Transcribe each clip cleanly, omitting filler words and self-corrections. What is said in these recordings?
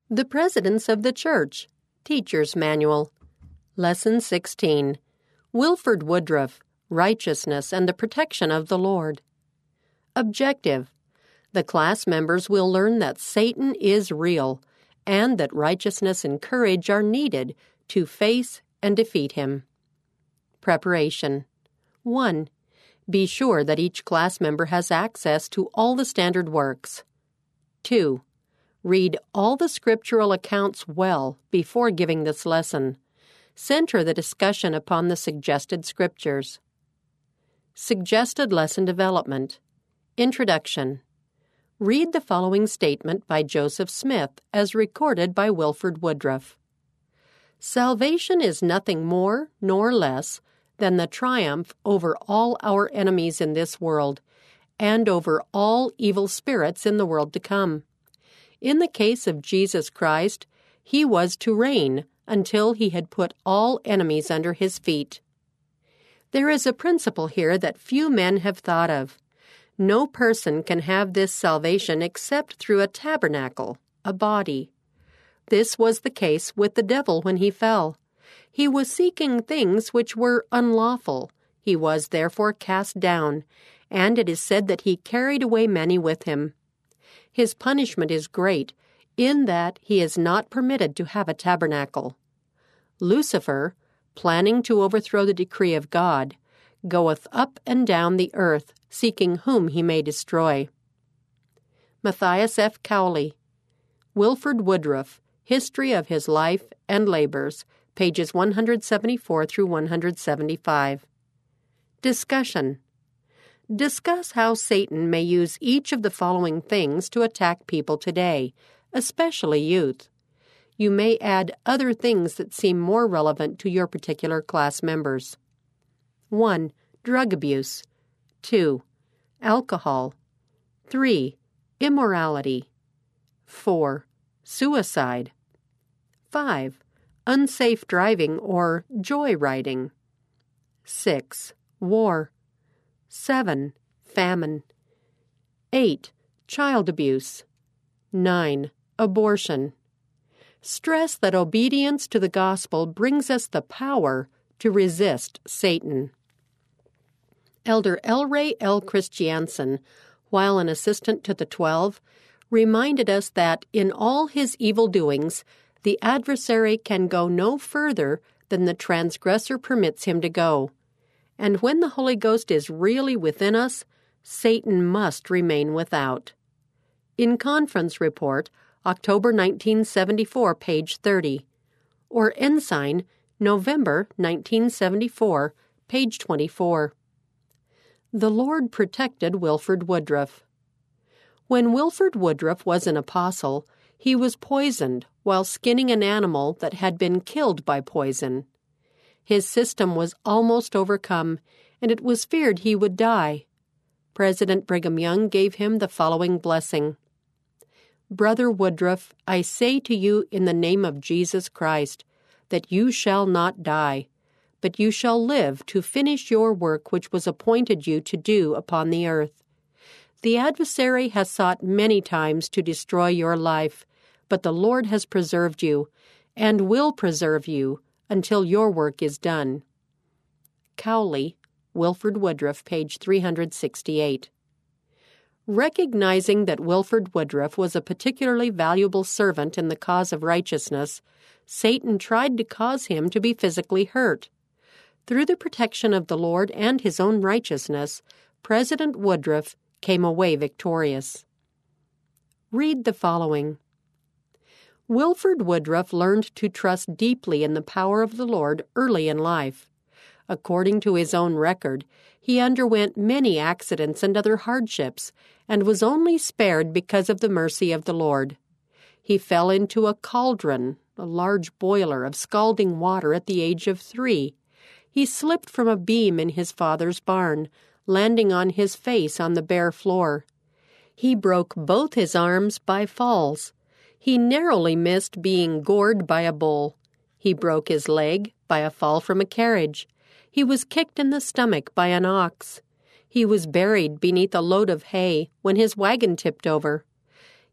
The Presidents of the Church, Teacher's Manual. Lesson 16, Wilford Woodruff, Righteousness and the Protection of the Lord. Objective. The class members will learn that Satan is real and that righteousness and courage are needed to face and defeat him. Preparation. 1. Be sure that each class member has access to all the standard works. 2. Read all the scriptural accounts well before giving this lesson. Center the discussion upon the suggested scriptures. Suggested lesson development. Introduction. Read the following statement by Joseph Smith as recorded by Wilford Woodruff. Salvation is nothing more nor less than the triumph over all our enemies in this world and over all evil spirits in the world to come. In the case of Jesus Christ, he was to reign until he had put all enemies under his feet. There is a principle here that few men have thought of. No person can have this salvation except through a tabernacle, a body. This was the case with the devil when he fell. He was seeking things which were unlawful. He was therefore cast down, and it is said that he carried away many with him. His punishment is great, in that he is not permitted to have a tabernacle. Lucifer, planning to overthrow the decree of God, goeth up and down the earth, seeking whom he may destroy. Matthias F. Cowley, Wilford Woodruff, History of His Life and Labors, pages 174 through 175. Discussion. Discuss how Satan may use each of the following things to attack people today, especially youth. You may add other things that seem more relevant to your particular class members. 1. Drug abuse. 2. Alcohol. 3. Immorality. 4. Suicide. 5. Unsafe driving or joyriding. 6. War. 7. Famine. 8. Child abuse. 9. Abortion. Stress that obedience to the gospel brings us the power to resist Satan. Elder L. Ray L. Christiansen, while an assistant to the 12, reminded us that in all his evil doings, the adversary can go no further than the transgressor permits him to go. And when the Holy Ghost is really within us, Satan must remain without. In Conference Report, October 1974, page 30. Or Ensign, November 1974, page 24. The Lord protected Wilford Woodruff. When Wilford Woodruff was an apostle, he was poisoned while skinning an animal that had been killed by poison. His system was almost overcome, and it was feared he would die. President Brigham Young gave him the following blessing. Brother Woodruff, I say to you in the name of Jesus Christ, that you shall not die, but you shall live to finish your work which was appointed you to do upon the earth. The adversary has sought many times to destroy your life, but the Lord has preserved you, and will preserve you, until your work is done. Cowley, Wilford Woodruff, page 368. Recognizing that Wilford Woodruff was a particularly valuable servant in the cause of righteousness, Satan tried to cause him to be physically hurt. Through the protection of the Lord and his own righteousness, President Woodruff came away victorious. Read the following. Wilford Woodruff learned to trust deeply in the power of the Lord early in life. According to his own record, he underwent many accidents and other hardships, and was only spared because of the mercy of the Lord. He fell into a cauldron, a large boiler of scalding water, at the age of 3. He slipped from a beam in his father's barn, landing on his face on the bare floor. He broke both his arms by falls. He narrowly missed being gored by a bull. He broke his leg by a fall from a carriage. He was kicked in the stomach by an ox. He was buried beneath a load of hay when his wagon tipped over.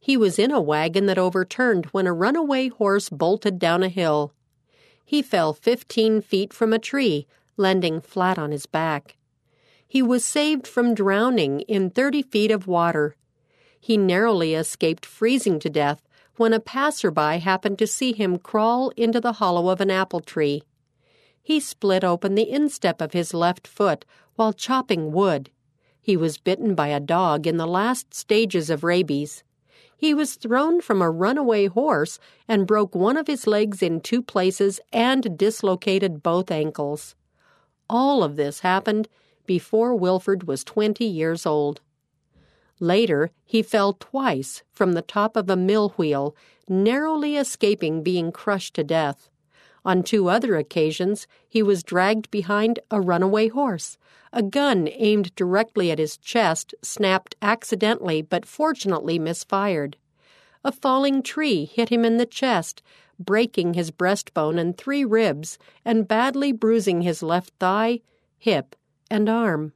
He was in a wagon that overturned when a runaway horse bolted down a hill. He fell 15 feet from a tree, landing flat on his back. He was saved from drowning in 30 feet of water. He narrowly escaped freezing to death when a passerby happened to see him crawl into the hollow of an apple tree. He split open the instep of his left foot while chopping wood. He was bitten by a dog in the last stages of rabies. He was thrown from a runaway horse and broke one of his legs in 2 places and dislocated both ankles. All of this happened before Wilford was 20 years old. Later, he fell twice from the top of a mill wheel, narrowly escaping being crushed to death. On 2 other occasions, he was dragged behind a runaway horse. A gun aimed directly at his chest snapped accidentally but fortunately misfired. A falling tree hit him in the chest, breaking his breastbone and 3 ribs and badly bruising his left thigh, hip, and arm.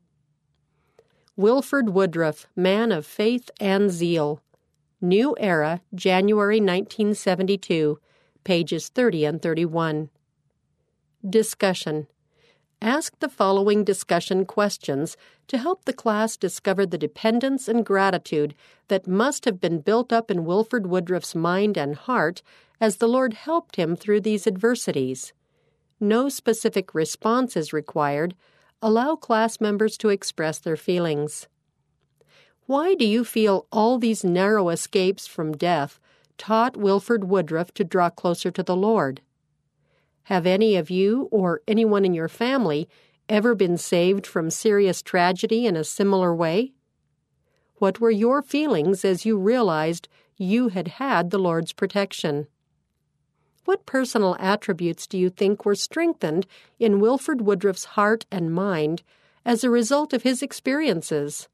Wilford Woodruff, Man of Faith and Zeal. New Era, January 1972, pages 30 and 31. Discussion. Ask the following discussion questions to help the class discover the dependence and gratitude that must have been built up in Wilford Woodruff's mind and heart as the Lord helped him through these adversities. No specific response is required. Allow class members to express their feelings. Why do you feel all these narrow escapes from death taught Wilford Woodruff to draw closer to the Lord? Have any of you or anyone in your family ever been saved from serious tragedy in a similar way? What were your feelings as you realized you had had the Lord's protection? What personal attributes do you think were strengthened in Wilford Woodruff's heart and mind as a result of his experiences?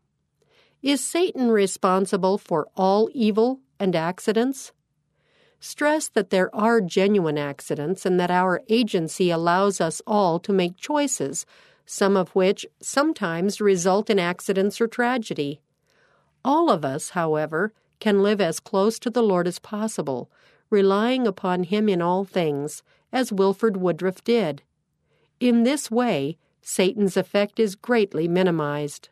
Is Satan responsible for all evil and accidents? Stress that there are genuine accidents and that our agency allows us all to make choices, some of which sometimes result in accidents or tragedy. All of us, however, can live as close to the Lord as possible, relying upon Him in all things, as Wilford Woodruff did. In this way, Satan's effect is greatly minimized.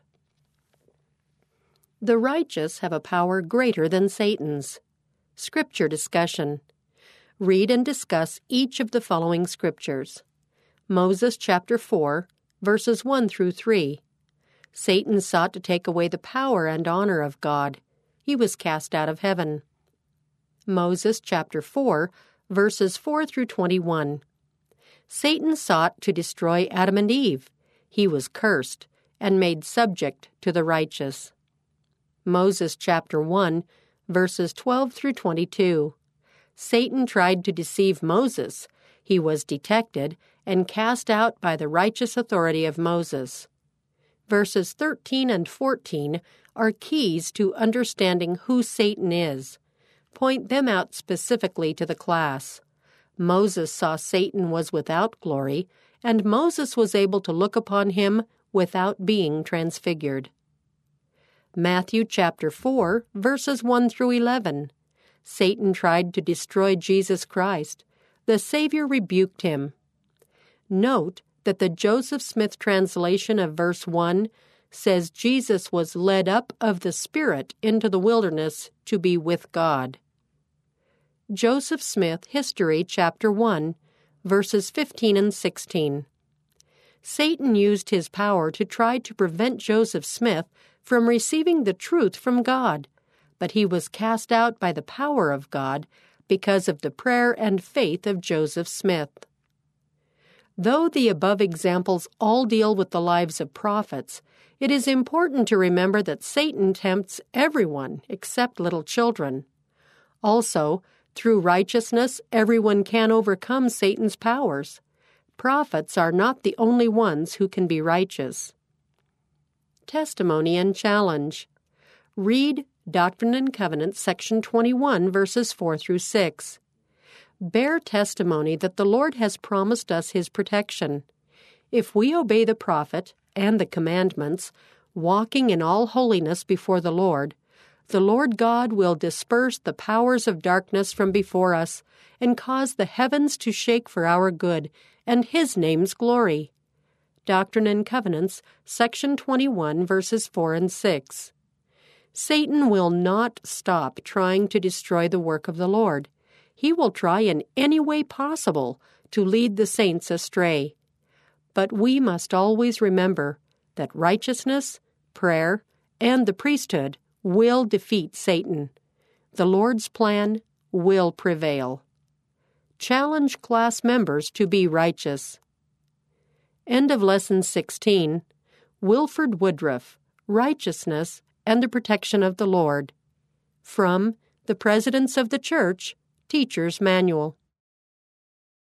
The righteous have a power greater than Satan's. Scripture discussion. Read and discuss each of the following scriptures. Moses chapter 4, verses 1 through 3. Satan sought to take away the power and honor of God. He was cast out of heaven. Moses chapter 4, verses 4 through 21. Satan sought to destroy Adam and Eve. He was cursed and made subject to the righteous. Moses chapter 1, verses 12 through 22. Satan tried to deceive Moses. He was detected and cast out by the righteous authority of Moses. Verses 13 and 14 are keys to understanding who Satan is. Point them out specifically to the class. Moses saw Satan was without glory, and Moses was able to look upon him without being transfigured. Matthew chapter 4, verses 1 through 11. Satan tried to destroy Jesus Christ. The Savior rebuked him. Note that the Joseph Smith translation of verse 1 says Jesus was led up of the Spirit into the wilderness to be with God. Joseph Smith, History, chapter 1, verses 15 and 16. Satan used his power to try to prevent Joseph Smith from receiving the truth from God, but he was cast out by the power of God because of the prayer and faith of Joseph Smith. Though the above examples all deal with the lives of prophets, it is important to remember that Satan tempts everyone except little children. Also, through righteousness, everyone can overcome Satan's powers. Prophets are not the only ones who can be righteous. Testimony and challenge. Read Doctrine and Covenants, section 21, verses 4 through 6. Bear testimony that the Lord has promised us His protection. If we obey the prophet and the commandments, walking in all holiness before the Lord The Lord God will disperse the powers of darkness from before us and cause the heavens to shake for our good and His name's glory. Doctrine and Covenants, section 21, verses 4 and 6. Satan will not stop trying to destroy the work of the Lord. He will try in any way possible to lead the saints astray. But we must always remember that righteousness, prayer, and the priesthood will defeat Satan. The Lord's plan will prevail. Challenge class members to be righteous. End of Lesson 16. Wilford Woodruff, Righteousness and the Protection of the Lord. From The Presidents of the Church, Teacher's Manual.